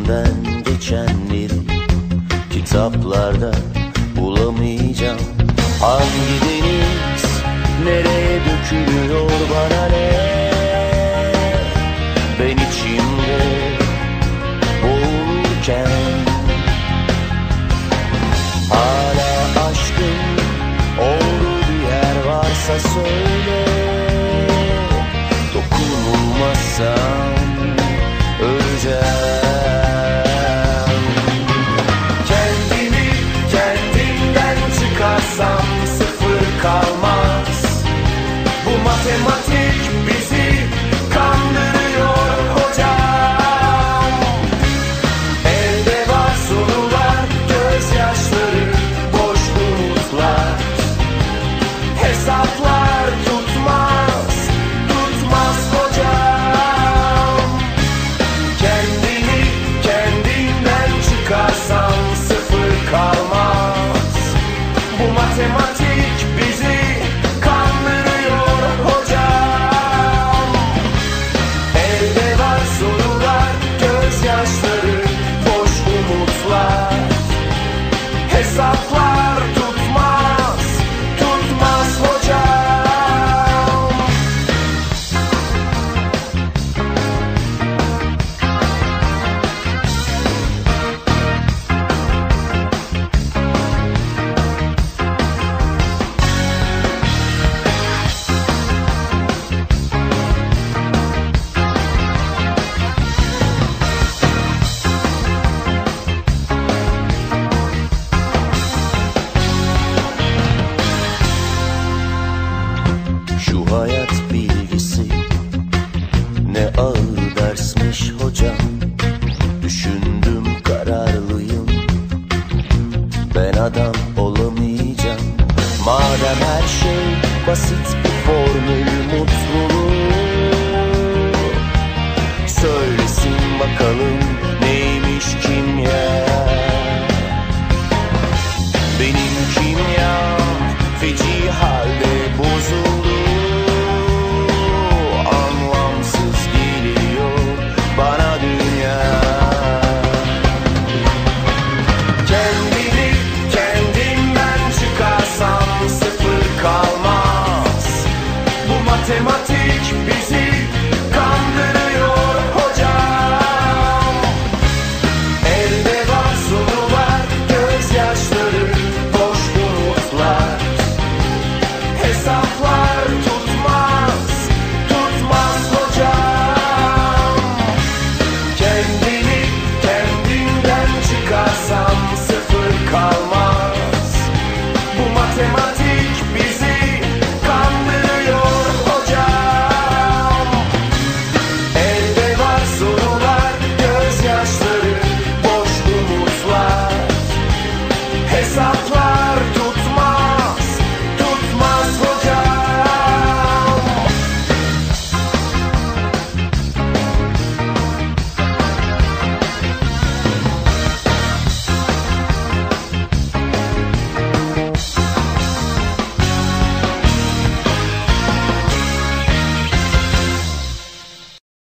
içimden geçenleri kitaplarda bulamayacağım. Hangi deniz nereye dökülüyor bana ne? Ben içimde boğulurken hala aşkın olduğu bir yer varsa söyle. Dokunulmazsam öleceğim. Kendimi kendimden çıkarsam sıfır kalmaz. Bu matematik bizi kandırıyor hocam. Elde var sorular, gözyaşları, boş umutlar. Hesaplar tutmaz, tutmaz hocam. Kendini kendinden çıkarsan sıfır kalmaz. Bu matematik bizi kandırıyor hocam. Elde var sorular, gözyaşları, boş umutlar. Hesaplar tutmaz, tutmaz hocam. Şu hayat bilgisi ne ağır dersmiş hocam. Düşündüm kararlıyım, ben adam olamayacağım. Madem her şey basit bir formül mutluluğu, söylesin bakalım neymiş kimya. Benim kimyam feci halde bozuldu. Anlamsız geliyor bana dünya. Kendini kendimden çıkarsam sıfır kalmaz. Bu matematik bizi